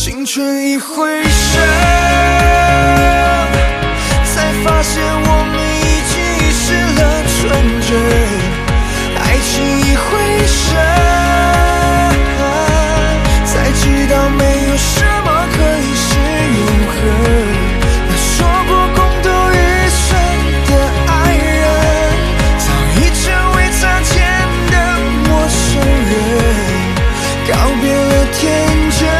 青春一回首，才发现我们已经遗失了纯真。爱情一回首，才知道没有什么可以是永恒。那说过共度余生的爱人，早已成为擦肩的陌生人，告别了天真。